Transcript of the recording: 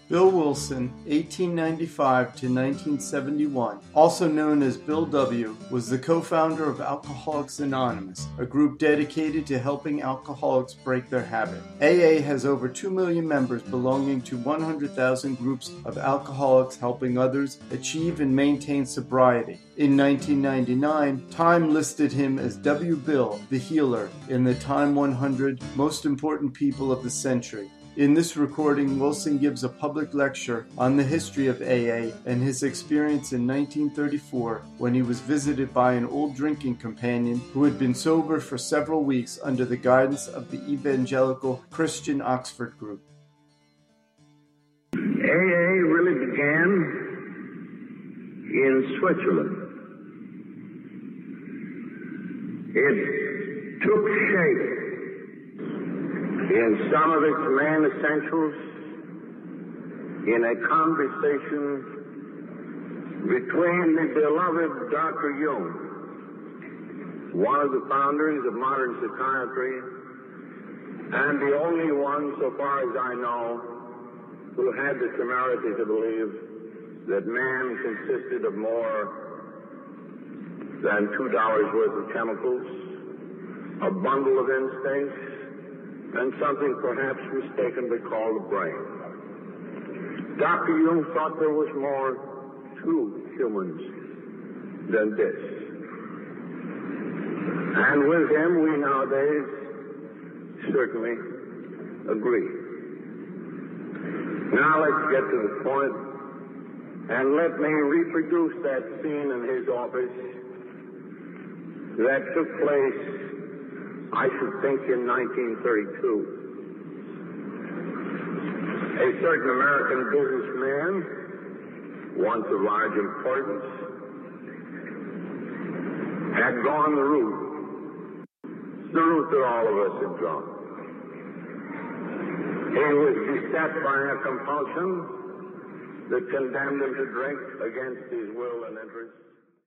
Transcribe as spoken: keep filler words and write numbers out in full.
Bill Wilson, eighteen ninety-five to nineteen seventy-one, also known as Bill W., was the co-founder of Alcoholics Anonymous, a group dedicated to helping alcoholics break their habit. A A has over two million members belonging to one hundred thousand groups of alcoholics helping others achieve and maintain sobriety. In nineteen ninety-nine, Time listed him as W. Bill, the Healer, in the Time one hundred Most Important People of the Century. In this recording, Wilson gives a public lecture on the history of A A and his experience in nineteen thirty-four when he was visited by an old drinking companion who had been sober for several weeks under the guidance of the Evangelical Christian Oxford Group. A A really began in Switzerland. It took shape in some of its main essentials in a conversation between the beloved Doctor Jung, one of the founders of modern psychiatry, and the only one, so far as I know, who had the temerity to believe that man consisted of more than two dollars worth of chemicals, a bundle of instincts, and something perhaps mistakenly called the brain. Doctor Jung thought there was more to humans than this. And with him, we nowadays certainly agree. Now let's get to the point, and let me reproduce that scene in his office that took place, I should think, in nineteen thirty-two. A certain American businessman, once of large importance, had gone the route, the route that all of us had gone. He was beset by a compulsion that condemned him to drink against his will and interest.